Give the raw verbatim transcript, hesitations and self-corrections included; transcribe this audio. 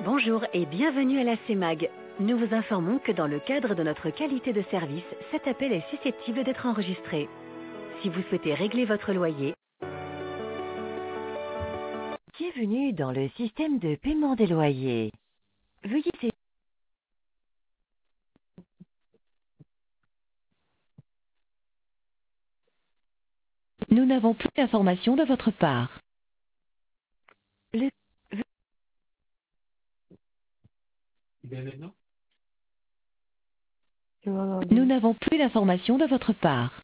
Bonjour et bienvenue à la C E M A G. Nous vous informons que dans le cadre de notre qualité de service, cet appel est susceptible d'être enregistré. Si vous souhaitez régler votre loyer, bienvenue dans le système de paiement des loyers. Veuillez sé- Nous n'avons plus d'informations de votre part. Le- Ben maintenant Nous n'avons plus d'informations de votre part.